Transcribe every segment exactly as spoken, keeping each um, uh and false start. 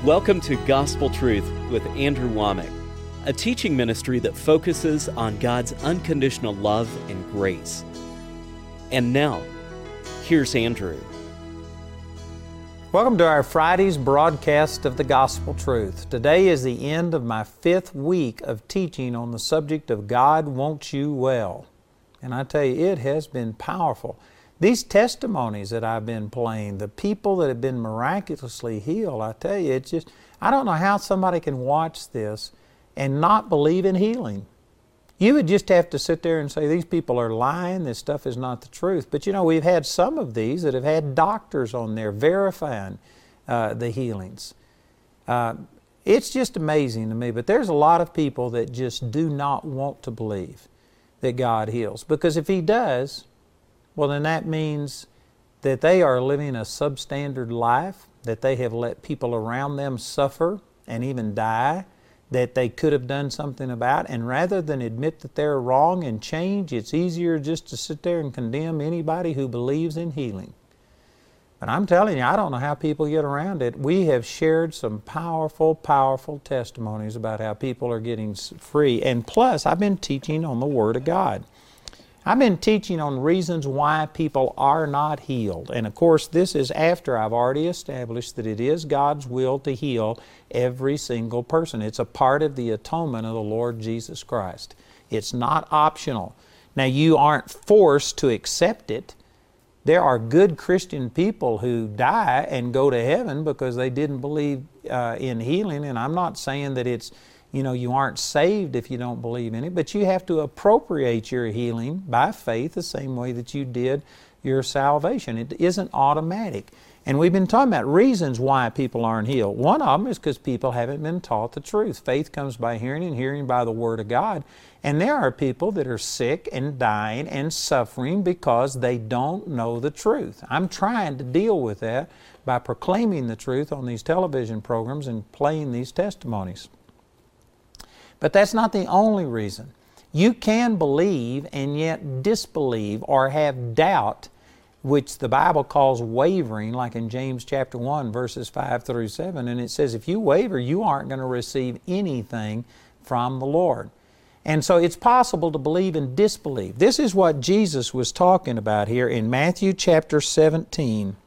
Welcome to Gospel Truth with Andrew Womack, a teaching ministry that focuses on God's unconditional love and grace. And now, here's Andrew. Welcome to our Friday's broadcast of the Gospel Truth. Today is the end of my fifth week of teaching on the subject of God wants you well. And I tell you, it has been powerful. These testimonies that I've been playing, the people that have been miraculously healed, I tell you, it's just, I don't know how somebody can watch this and not believe in healing. You would just have to sit there and say, these people are lying, this stuff is not the truth. But you know, we've had some of these that have had doctors on there verifying uh, the healings. Uh, it's just amazing to me, but there's a lot of people that just do not want to believe that God heals. Because if He does, well, then that means that they are living a substandard life, that they have let people around them suffer and even die, that they could have done something about. And rather than admit that they're wrong and change, it's easier just to sit there and condemn anybody who believes in healing. But I'm telling you, I don't know how people get around it. We have shared some powerful, powerful testimonies about how people are getting free. And plus, I've been teaching on the Word of God. I've been teaching on reasons why people are not healed. And of course, this is after I've already established that it is God's will to heal every single person. It's a part of the atonement of the Lord Jesus Christ. It's not optional. Now, you aren't forced to accept it. There are good Christian people who die and go to heaven because they didn't believe uh, in healing. And I'm not saying that it's You know, you aren't saved if you don't believe in it, but you have to appropriate your healing by faith the same way that you did your salvation. It isn't automatic. And we've been talking about reasons why people aren't healed. One of them is because people haven't been taught the truth. Faith comes by hearing, and hearing by the Word of God. And there are people that are sick and dying and suffering because they don't know the truth. I'm trying to deal with that by proclaiming the truth on these television programs and playing these testimonies. But that's not the only reason. You can believe and yet disbelieve or have doubt, which the Bible calls wavering, like in James chapter one, verses five through seven. And it says, if you waver, you aren't going to receive anything from the Lord. And so it's possible to believe and disbelieve. This is what Jesus was talking about here in Matthew chapter seventeen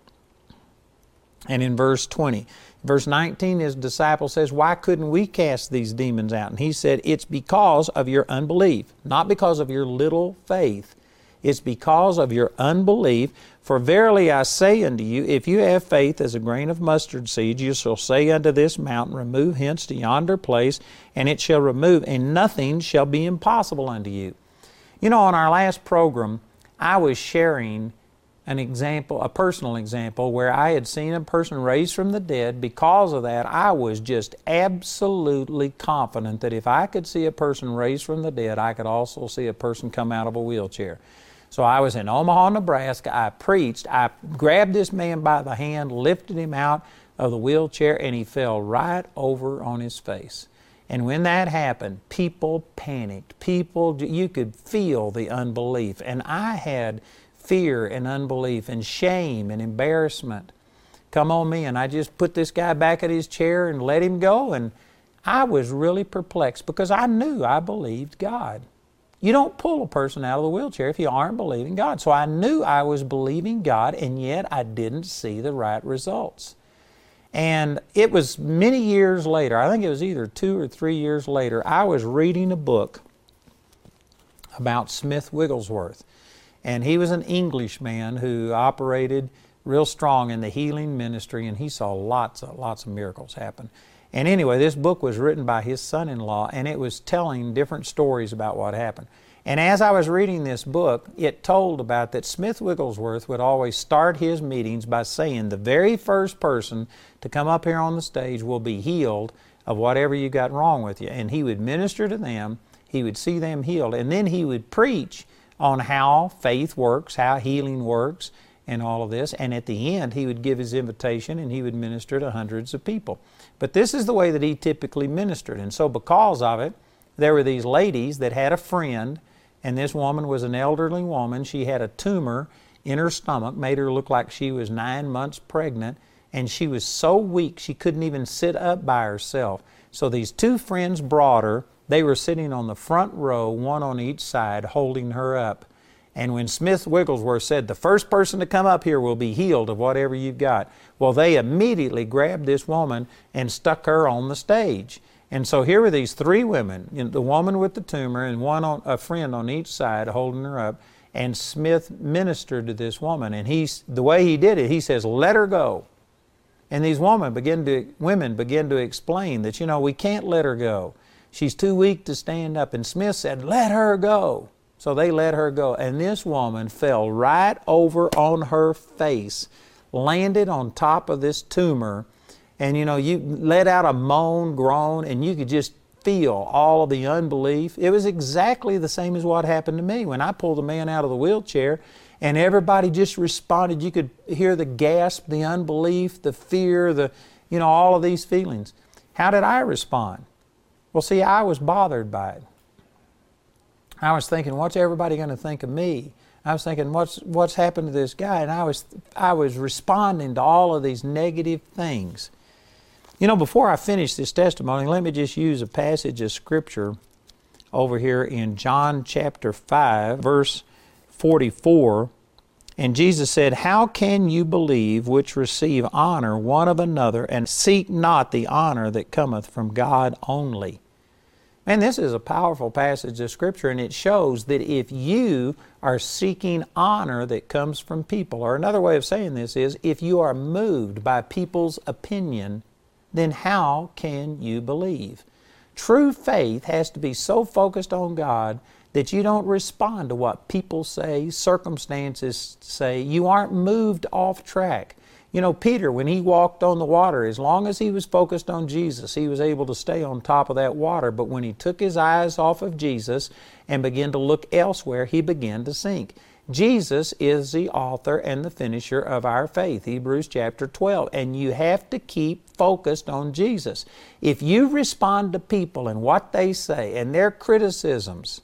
and in verse twenty. Verse nineteen, His disciple says, why couldn't we cast these demons out? And He said, it's because of your unbelief, not because of your little faith. It's because of your unbelief. For verily I say unto you, if you have faith as a grain of mustard seed, you shall say unto this mountain, remove hence to yonder place, and it shall remove, and nothing shall be impossible unto you. You know, on our last program, I was sharing an example, a personal example, where I had seen a person raised from the dead. Because of that, I was just absolutely confident that if I could see a person raised from the dead, I could also see a person come out of a wheelchair. So I was in Omaha, Nebraska. I preached. I grabbed this man by the hand, lifted him out of the wheelchair, and he fell right over on his face. And when that happened, people panicked. People, you could feel the unbelief. And I had fear and unbelief and shame and embarrassment come on me, and I just put this guy back at his chair and let him go. And I was really perplexed because I knew I believed God. You don't pull a person out of the wheelchair if you aren't believing God. So I knew I was believing God, and yet I didn't see the right results. And it was many years later, I think it was either two or three years later, I was reading a book about Smith Wigglesworth. And he was an Englishman who operated real strong in the healing ministry, and he saw lots of, lots of miracles happen. And anyway, this book was written by his son-in-law, and it was telling different stories about what happened. And as I was reading this book, it told about that Smith Wigglesworth would always start his meetings by saying, the very first person to come up here on the stage will be healed of whatever you got wrong with you. And he would minister to them, he would see them healed, and then he would preach on how faith works, how healing works, and all of this. And at the end, he would give his invitation and he would minister to hundreds of people. But this is the way that he typically ministered. And so because of it, there were these ladies that had a friend, and this woman was an elderly woman. She had a tumor in her stomach, made her look like she was nine months pregnant, and she was so weak she couldn't even sit up by herself. So these two friends brought her. They were sitting on the front row, one on each side, holding her up. And when Smith Wigglesworth said, the first person to come up here will be healed of whatever you've got, well, they immediately grabbed this woman and stuck her on the stage. And so here were these three women, you know, the woman with the tumor and one on, a friend on each side holding her up. And Smith ministered to this woman. And he's, the way he did it, he says, let her go. And these women begin to, women begin to explain that, you know, we can't let her go. She's too weak to stand up. And Smith said, let her go. So they let her go. And this woman fell right over on her face, landed on top of this tumor. And, you know, you let out a moan, groan, and you could just feel all of the unbelief. It was exactly the same as what happened to me when I pulled the man out of the wheelchair, and everybody just responded. You could hear the gasp, the unbelief, the fear, the, you know, all of these feelings. How did I respond? Well, see, I was bothered by it. I was thinking, what's everybody going to think of me? I was thinking, what's what's happened to this guy? And I was I was responding to all of these negative things. You know, before I finish this testimony, let me just use a passage of Scripture over here in John chapter five, verse forty-four. And Jesus said, how can you believe which receive honor one of another, and seek not the honor that cometh from God only? And this is a powerful passage of Scripture, and it shows that if you are seeking honor that comes from people, or another way of saying this is, if you are moved by people's opinion, then how can you believe? True faith has to be so focused on God that you don't respond to what people say, circumstances say. You aren't moved off track. You know, Peter, when he walked on the water, as long as he was focused on Jesus, he was able to stay on top of that water. But when he took his eyes off of Jesus and began to look elsewhere, he began to sink. Jesus is the author and the finisher of our faith, Hebrews chapter twelve. And you have to keep focused on Jesus. If you respond to people and what they say and their criticisms,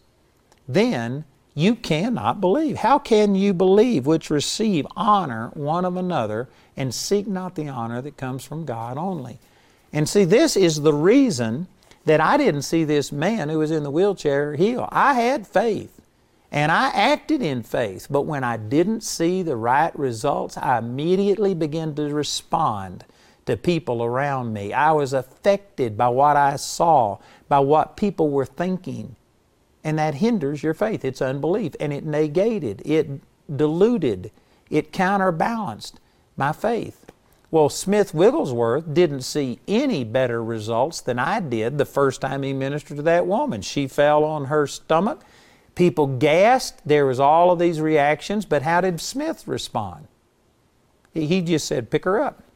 then you cannot believe. How can you believe which receive honor one of another, and seek not the honor that comes from God only? And see, this is the reason that I didn't see this man who was in the wheelchair heal. I had faith, and I acted in faith, but when I didn't see the right results, I immediately began to respond to people around me. I was affected by what I saw, by what people were thinking. And that hinders your faith. It's unbelief. And it negated, it diluted, it counterbalanced my faith. Well, Smith Wigglesworth didn't see any better results than I did the first time he ministered to that woman. She fell on her stomach. People gasped. There was all of these reactions. But how did Smith respond? He just said, pick her up.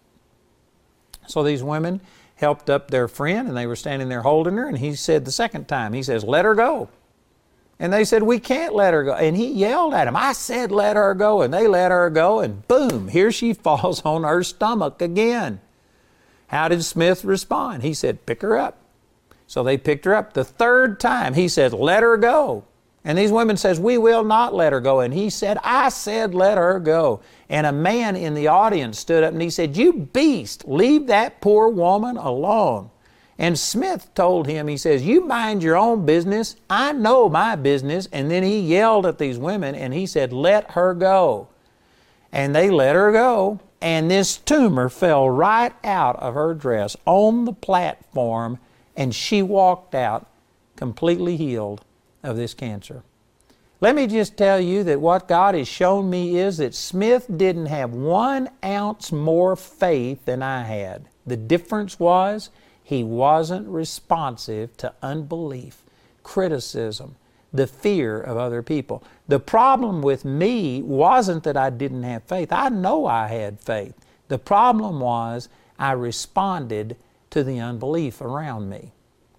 So these women helped up their friend, and they were standing there holding her, and he said the second time, he says, let her go. And they said, we can't let her go. And he yelled at them, I said let her go. And they let her go, and boom, here she falls on her stomach again. How did Smith respond? He said, pick her up. So they picked her up. The third time, he said, let her go. And these women says, we will not let her go. And he said, I said let her go. And a man in the audience stood up and he said, you beast, leave that poor woman alone. And Smith told him, he says, you mind your own business. I know my business. And then he yelled at these women and he said, let her go. And they let her go. And this tumor fell right out of her dress on the platform, and she walked out completely healed of this cancer. Let me just tell you that what God has shown me is that Smith didn't have one ounce more faith than I had. The difference was he wasn't responsive to unbelief, criticism, the fear of other people. The problem with me wasn't that I didn't have faith. I know I had faith. The problem was I responded to the unbelief around me.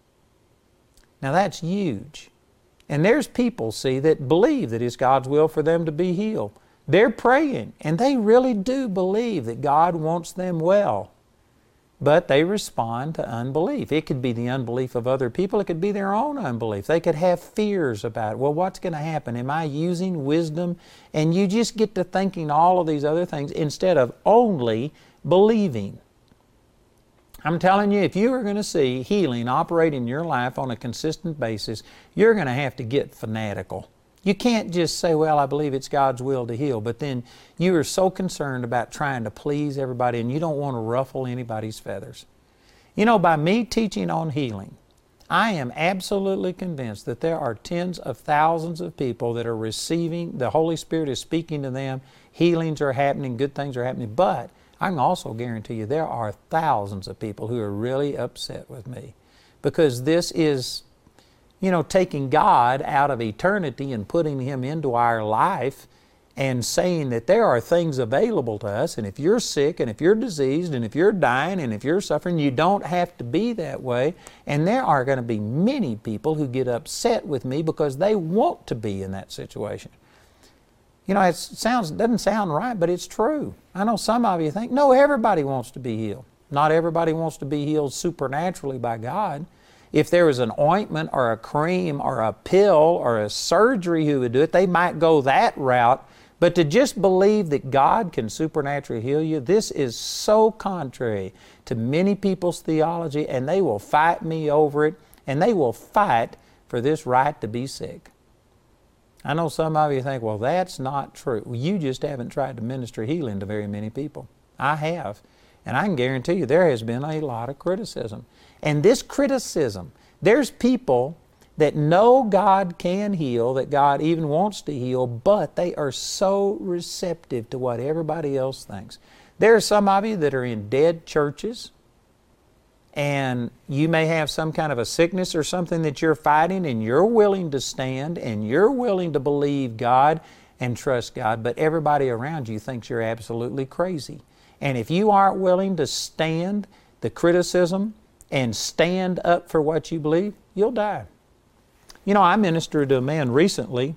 Now that's huge. And there's people, see, that believe that it's God's will for them to be healed. They're praying, and they really do believe that God wants them well. But they respond to unbelief. It could be the unbelief of other people. It could be their own unbelief. They could have fears about it. Well, what's going to happen? Am I using wisdom? And you just get to thinking all of these other things instead of only believing. I'm telling you, if you are going to see healing operate in your life on a consistent basis, you're going to have to get fanatical. You can't just say, well, I believe it's God's will to heal, but then you are so concerned about trying to please everybody and you don't want to ruffle anybody's feathers. You know, by me teaching on healing, I am absolutely convinced that there are tens of thousands of people that are receiving, the Holy Spirit is speaking to them, healings are happening, good things are happening, but I can also guarantee you there are thousands of people who are really upset with me because this is, you know, taking God out of eternity and putting Him into our life and saying that there are things available to us, and if you're sick and if you're diseased and if you're dying and if you're suffering, you don't have to be that way. And there are going to be many people who get upset with me because they want to be in that situation. You know, it sounds doesn't sound right, but it's true. I know some of you think, no, everybody wants to be healed. Not everybody wants to be healed supernaturally by God. If there was an ointment or a cream or a pill or a surgery who would do it, they might go that route. But to just believe that God can supernaturally heal you, this is so contrary to many people's theology, and they will fight me over it, and they will fight for this right to be sick. I know some of you think, well, that's not true. Well, you just haven't tried to minister healing to very many people. I have. And I can guarantee you there has been a lot of criticism. And this criticism, there's people that know God can heal, that God even wants to heal, but they are so receptive to what everybody else thinks. There are some of you that are in dead churches, and you may have some kind of a sickness or something that you're fighting, and you're willing to stand, and you're willing to believe God and trust God, but everybody around you thinks you're absolutely crazy. And if you aren't willing to stand the criticism and stand up for what you believe, you'll die. You know, I ministered to a man recently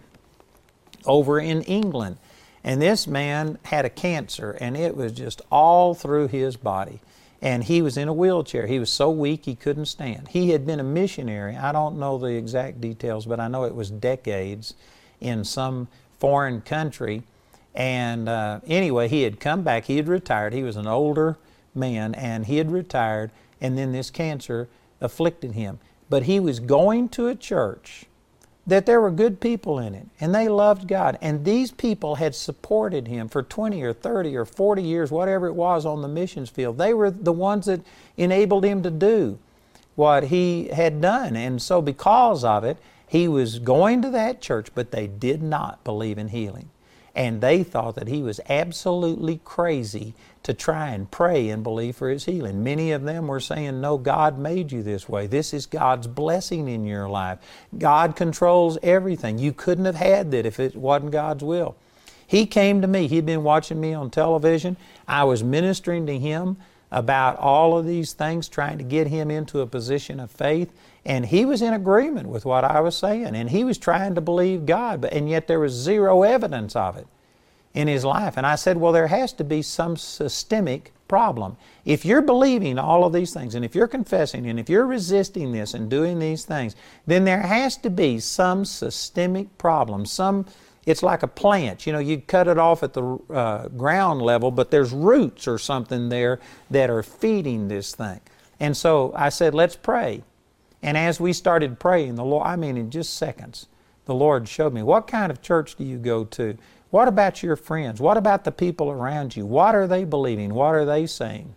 over in England, and this man had a cancer, and it was just all through his body. And he was in a wheelchair. He was so weak he couldn't stand. He had been a missionary. I don't know the exact details, but I know it was decades in some foreign country. And uh, anyway, he had come back. He had retired. He was an older man, and he had retired, and then this cancer afflicted him. But he was going to a church that there were good people in it, and they loved God. And these people had supported him for twenty or thirty or forty years, whatever it was, on the missions field. They were the ones that enabled him to do what he had done. And so because of it, he was going to that church, but they did not believe in healing. And they thought that he was absolutely crazy to try and pray and believe for his healing. Many of them were saying, no, God made you this way. This is God's blessing in your life. God controls everything. You couldn't have had that if it wasn't God's will. He came to me. He'd been watching me on television. I was ministering to him about all of these things, trying to get him into a position of faith. And he was in agreement with what I was saying. And he was trying to believe God, but and yet there was zero evidence of it in his life. And I said, well, there has to be some systemic problem. If you're believing all of these things, and if you're confessing, and if you're resisting this and doing these things, then there has to be some systemic problem. Some, it's like a plant. You know, you cut it off at the uh, ground level, but there's roots or something there that are feeding this thing. And so I said, let's pray. And as we started praying, the Lord, I mean in just seconds, the Lord showed me, what kind of church do you go to? What about your friends? What about the people around you? What are they believing? What are they saying?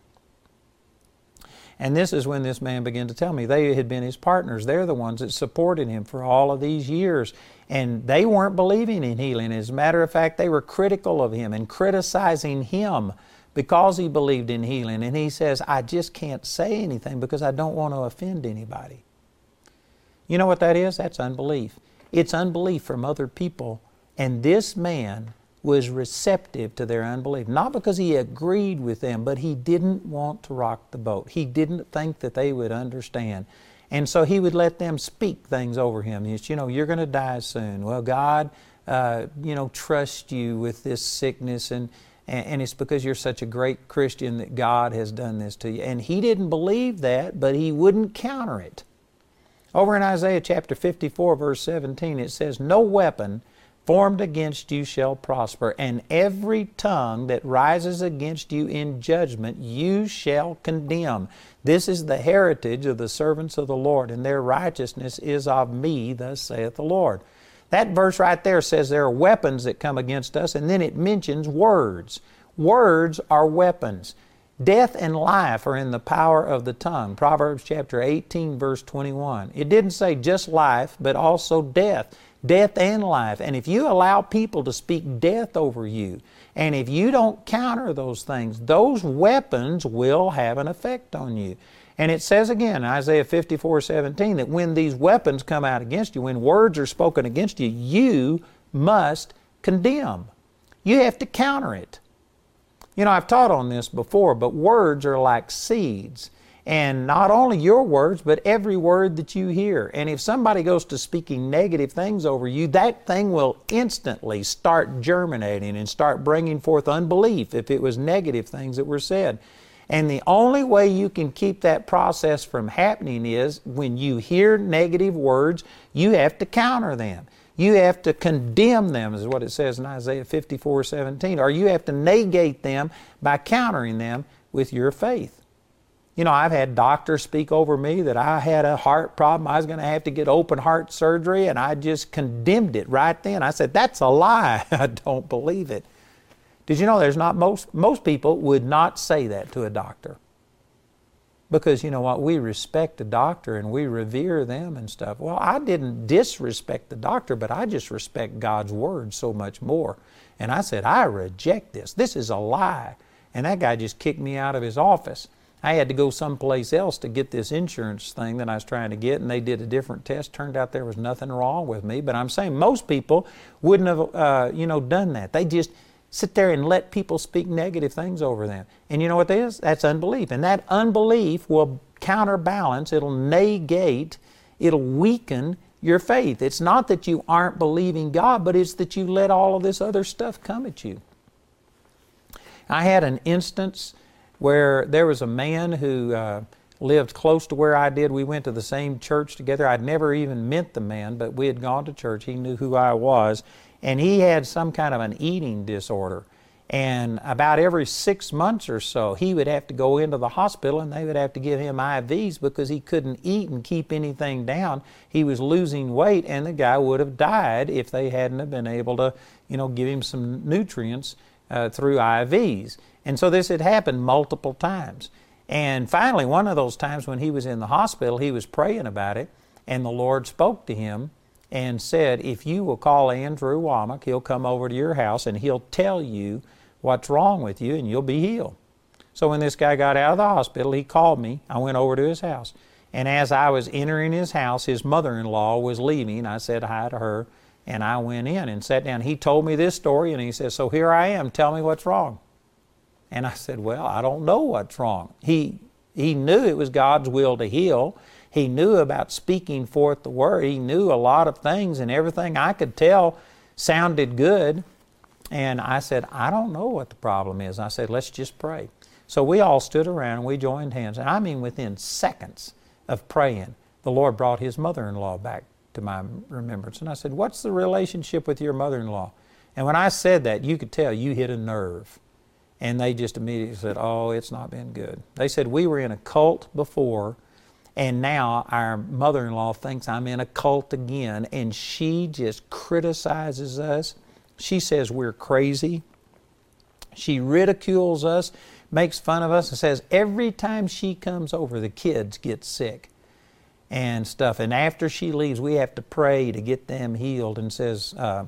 And this is when this man began to tell me they had been his partners. They're the ones that supported him for all of these years. And they weren't believing in healing. As a matter of fact, they were critical of him and criticizing him because he believed in healing. And he says, I just can't say anything because I don't want to offend anybody. You know what that is? That's unbelief. It's unbelief from other people. And this man was receptive to their unbelief. Not because he agreed with them, but he didn't want to rock the boat. He didn't think that they would understand. And so he would let them speak things over him. It's, you know, you're going to die soon. Well, God, uh, you know, trusts you with this sickness, and, and it's because you're such a great Christian that God has done this to you. And he didn't believe that, but he wouldn't counter it. Over in Isaiah chapter fifty-four, verse seventeen, it says, no weapon formed against you shall prosper, and every tongue that rises against you in judgment you shall condemn. This is the heritage of the servants of the Lord, and their righteousness is of me, thus saith the Lord. That verse right there says there are weapons that come against us, and then it mentions words. Words are weapons. Death and life are in the power of the tongue. Proverbs chapter eighteen, verse twenty-one. It didn't say just life, but also death. Death and life. And if you allow people to speak death over you, and if you don't counter those things, those weapons will have an effect on you. And it says again, Isaiah fifty-four, seventeen, that when these weapons come out against you, when words are spoken against you, you must condemn. You have to counter it. You know, I've taught on this before, but words are like seeds. And not only your words, but every word that you hear. And if somebody goes to speaking negative things over you, that thing will instantly start germinating and start bringing forth unbelief if it was negative things that were said. And the only way you can keep that process from happening is when you hear negative words, you have to counter them. You have to condemn them, is what it says in Isaiah fifty-four, seventeen. Or you have to negate them by countering them with your faith. You know, I've had doctors speak over me that I had a heart problem. I was going to have to get open heart surgery, and I just condemned it right then. I said, that's a lie. I don't believe it. Did you know there's not most, most people would not say that to a doctor? Because, you know what, we respect the doctor and we revere them and stuff. Well, I didn't disrespect the doctor, but I just respect God's Word so much more. And I said, I reject this. This is a lie. And that guy just kicked me out of his office. I had to go someplace else to get this insurance thing that I was trying to get, and they did a different test. Turned out there was nothing wrong with me. But I'm saying most people wouldn't have, uh, you know, done that. They just sit there and let people speak negative things over them. And you know what that is? That's unbelief. And that unbelief will counterbalance, it'll negate, it'll weaken your faith. It's not that you aren't believing God, but it's that you let all of this other stuff come at you. I had an instance where there was a man who uh, lived close to where I did. We went to the same church together. I'd never even met the man, but we had gone to church. He knew who I was. And he had some kind of an eating disorder. And about every six months or so, he would have to go into the hospital and they would have to give him I Vs because he couldn't eat and keep anything down. He was losing weight, and the guy would have died if they hadn't have been able to, you know, give him some nutrients uh, through I Vs. And so this had happened multiple times. And finally, one of those times when he was in the hospital, he was praying about it, and the Lord spoke to him and said, if you will call Andrew Womack, he'll come over to your house and he'll tell you what's wrong with you and you'll be healed. So when this guy got out of the hospital, he called me. I went over to his house. And as I was entering his house, his mother-in-law was leaving. I said hi to her, and I went in and sat down. He told me this story, and he said, so here I am, tell me what's wrong. And I said, well, I don't know what's wrong. He, he knew it was God's will to heal. He knew about speaking forth the word. He knew a lot of things, and everything I could tell sounded good. And I said, I don't know what the problem is. I said, let's just pray. So we all stood around and we joined hands. And I mean, within seconds of praying, the Lord brought his mother-in-law back to my remembrance. And I said, what's the relationship with your mother-in-law? And when I said that, you could tell you hit a nerve. And they just immediately said, oh, it's not been good. They said, we were in a cult before, and now our mother-in-law thinks I'm in a cult again, and she just criticizes us. She says we're crazy. She ridicules us, makes fun of us, and says every time she comes over, the kids get sick and stuff. And after she leaves, we have to pray to get them healed, and says, uh,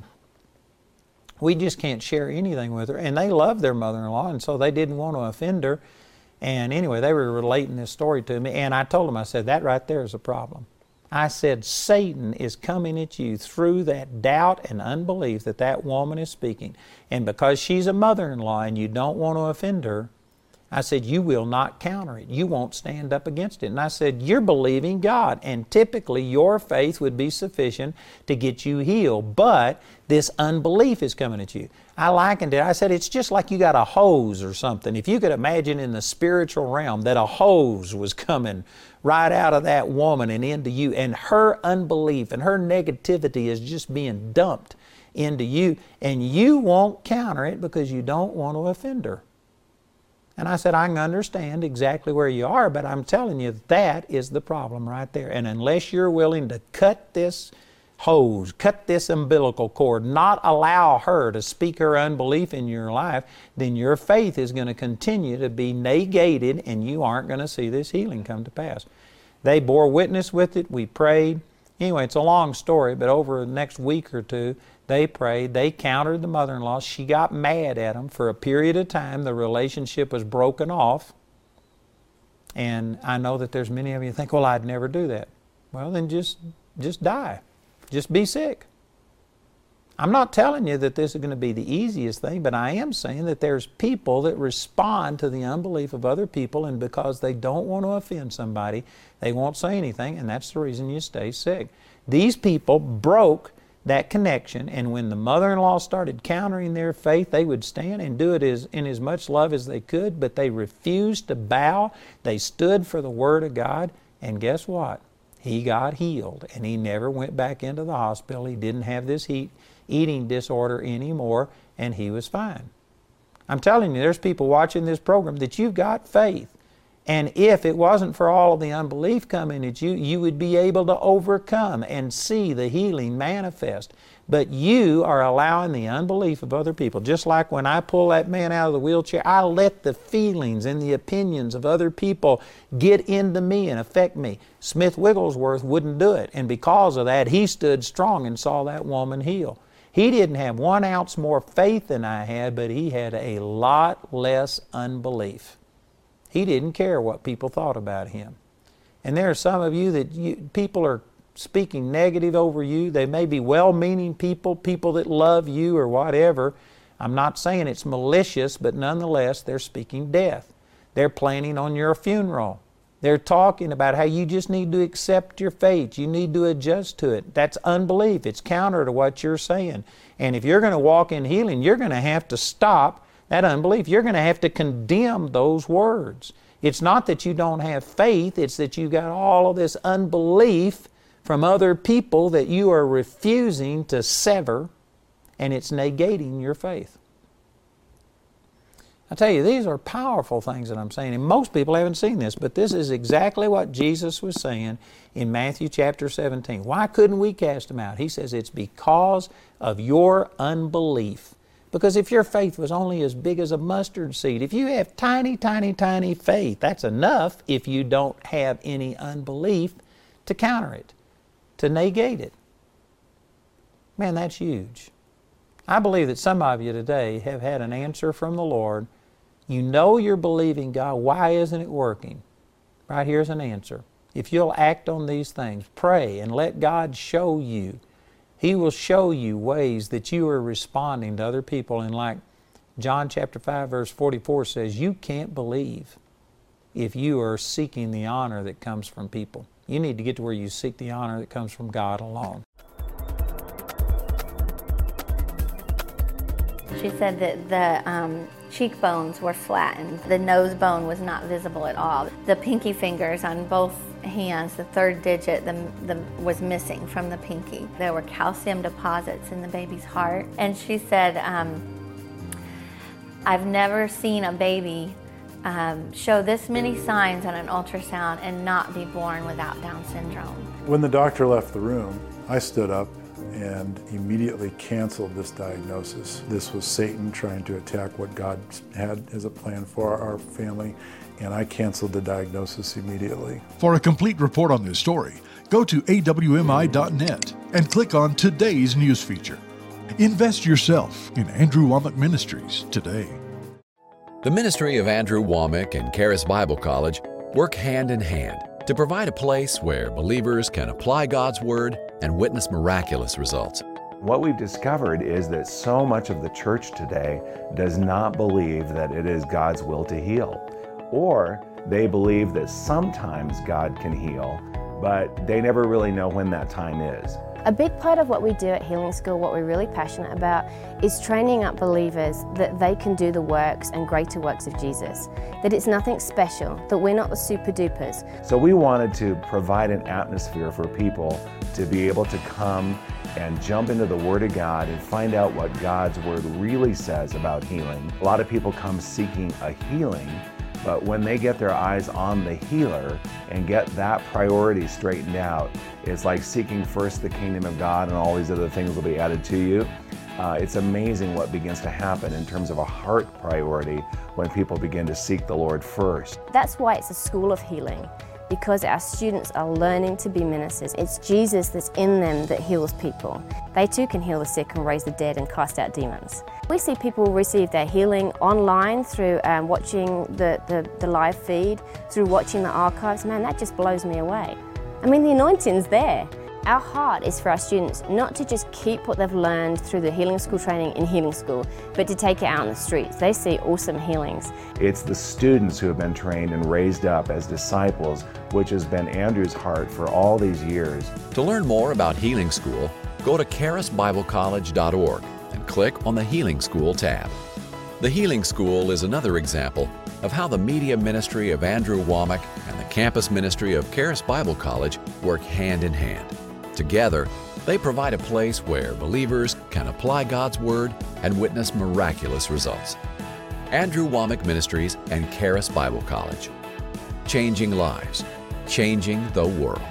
we just can't share anything with her. And they love their mother-in-law, and so they didn't want to offend her. And anyway, they were relating this story to me, and I told them, I said, that right there is a problem. I said, Satan is coming at you through that doubt and unbelief that that woman is speaking. And because she's a mother-in-law and you don't want to offend her, I said, you will not counter it. You won't stand up against it. And I said, you're believing God, and typically your faith would be sufficient to get you healed, but this unbelief is coming at you. I likened it. I said, it's just like you got a hose or something. If you could imagine in the spiritual realm that a hose was coming right out of that woman and into you, and her unbelief and her negativity is just being dumped into you, and you won't counter it because you don't want to offend her. And I said, I can understand exactly where you are, but I'm telling you, that is the problem right there. And unless you're willing to cut this hose, cut this umbilical cord, not allow her to speak her unbelief in your life, then your faith is going to continue to be negated, and you aren't going to see this healing come to pass. They bore witness with it. We prayed. Anyway, it's a long story, but over the next week or two, they prayed. They countered the mother-in-law. She got mad at them. For a period of time, the relationship was broken off. And I know that there's many of you think, well, I'd never do that. Well, then just, just die. Just be sick. I'm not telling you that this is going to be the easiest thing, but I am saying that there's people that respond to the unbelief of other people, and because they don't want to offend somebody, they won't say anything, and that's the reason you stay sick. These people broke that connection, and when the mother-in-law started countering their faith, they would stand and do it as, in as much love as they could, but they refused to bow. They stood for the Word of God, and guess what? He got healed, and he never went back into the hospital. He didn't have this heat, eating disorder anymore, and he was fine. I'm telling you, there's people watching this program that you've got faith. And if it wasn't for all of the unbelief coming at you, you would be able to overcome and see the healing manifest. But you are allowing the unbelief of other people. Just like when I pull that man out of the wheelchair, I let the feelings and the opinions of other people get into me and affect me. Smith Wigglesworth wouldn't do it. And because of that, he stood strong and saw that woman heal. He didn't have one ounce more faith than I had, but he had a lot less unbelief. He didn't care what people thought about him. And there are some of you that you, people are speaking negative over you. They may be well-meaning people, people that love you or whatever. I'm not saying it's malicious, but nonetheless, they're speaking death. They're planning on your funeral. They're talking about how you just need to accept your fate. You need to adjust to it. That's unbelief. It's counter to what you're saying. And if you're going to walk in healing, you're going to have to stop that unbelief. You're going to have to condemn those words. It's not that you don't have faith. It's that you got all of this unbelief from other people that you are refusing to sever, and it's negating your faith. I tell you, these are powerful things that I'm saying, and most people haven't seen this, but this is exactly what Jesus was saying in Matthew chapter seventeen. Why couldn't we cast them out? He says it's because of your unbelief. Because if your faith was only as big as a mustard seed, if you have tiny, tiny, tiny faith, that's enough if you don't have any unbelief to counter it, to negate it. Man, that's huge. I believe that some of you today have had an answer from the Lord. You know you're believing God. Why isn't it working? Right here's an answer. If you'll act on these things, pray and let God show you. He will show you ways that you are responding to other people. And like John chapter five verse forty-four says, you can't believe if you are seeking the honor that comes from people. You need to get to where you seek the honor that comes from God alone. She said that the um, cheekbones were flattened. The nose bone was not visible at all. The pinky fingers on both hands, the third digit the, the, was missing from the pinky. There were calcium deposits in the baby's heart. And she said, um, I've never seen a baby um, show this many signs on an ultrasound and not be born without Down syndrome. When the doctor left the room, I stood up and immediately canceled this diagnosis. This was Satan trying to attack what God had as a plan for our family, and I canceled the diagnosis immediately. For a complete report on this story, go to A W M I dot net and click on today's news feature. Invest yourself in Andrew Wommack Ministries today. The ministry of Andrew Wommack and Charis Bible College work hand in hand to provide a place where believers can apply God's Word and witness miraculous results. What we've discovered is that so much of the church today does not believe that it is God's will to heal, or they believe that sometimes God can heal, but they never really know when that time is. A big part of what we do at Healing School, what we're really passionate about, is training up believers that they can do the works and greater works of Jesus. That it's nothing special, that we're not the super dupers. So we wanted to provide an atmosphere for people to be able to come and jump into the Word of God and find out what God's Word really says about healing. A lot of people come seeking a healing, but when they get their eyes on the healer and get that priority straightened out, it's like seeking first the kingdom of God and all these other things will be added to you. Uh, it's amazing what begins to happen in terms of a heart priority when people begin to seek the Lord first. That's why it's a school of healing, because our students are learning to be ministers. It's Jesus that's in them that heals people. They too can heal the sick and raise the dead and cast out demons. We see people receive their healing online through um, watching the, the, the live feed, through watching the archives. Man, that just blows me away. I mean, the anointing's there. Our heart is for our students not to just keep what they've learned through the Healing School training in Healing School, but to take it out in the streets. They see awesome healings. It's the students who have been trained and raised up as disciples, which has been Andrew's heart for all these years. To learn more about Healing School, go to charis bible college dot org and click on the Healing School tab. The Healing School is another example of how the media ministry of Andrew Wommack and the campus ministry of Charis Bible College work hand in hand. Together, they provide a place where believers can apply God's Word and witness miraculous results. Andrew Wommack Ministries and Charis Bible College. Changing lives, changing the world.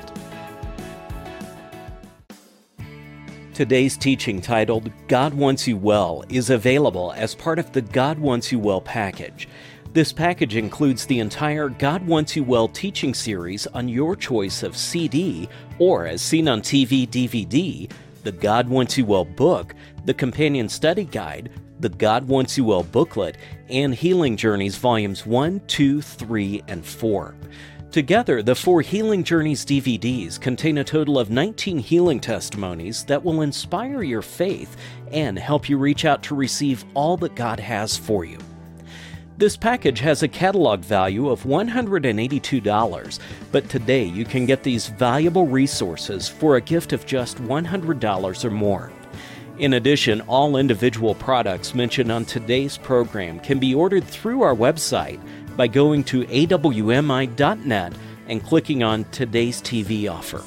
Today's teaching, titled God Wants You Well, is available as part of the God Wants You Well package. This package includes the entire God Wants You Well teaching series on your choice of C D, or as seen on T V D V D, the God Wants You Well book, the companion study guide, the God Wants You Well booklet, and Healing Journeys Volumes one, two, three, and four. Together, the four Healing Journeys D V Ds contain a total of nineteen healing testimonies that will inspire your faith and help you reach out to receive all that God has for you. This package has a catalog value of one hundred eighty-two dollars, but today you can get these valuable resources for a gift of just one hundred dollars or more. In addition, all individual products mentioned on today's program can be ordered through our website by going to A W M I dot net and clicking on Today's T V Offer.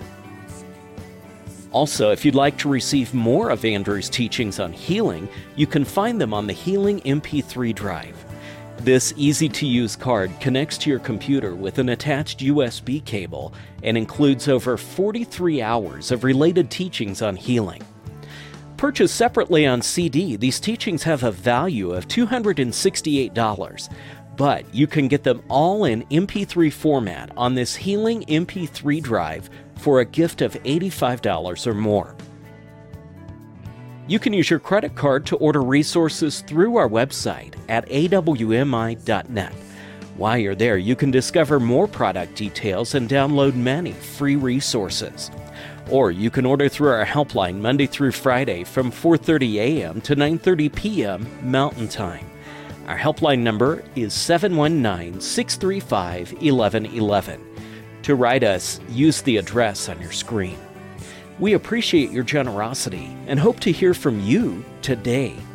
Also, if you'd like to receive more of Andrew's teachings on healing, you can find them on the Healing M P three drive. This easy-to-use card connects to your computer with an attached U S B cable and includes over forty-three hours of related teachings on healing. Purchased separately on C D, these teachings have a value of two hundred sixty-eight dollars, but you can get them all in M P three format on this Healing M P three drive for a gift of eighty-five dollars or more. You can use your credit card to order resources through our website at A W M I dot net. While you're there, you can discover more product details and download many free resources. Or you can order through our helpline Monday through Friday from four thirty a.m. to nine thirty p.m. Mountain Time. Our helpline number is seven one nine, six three five, one one one one. To write us, use the address on your screen. We appreciate your generosity and hope to hear from you today.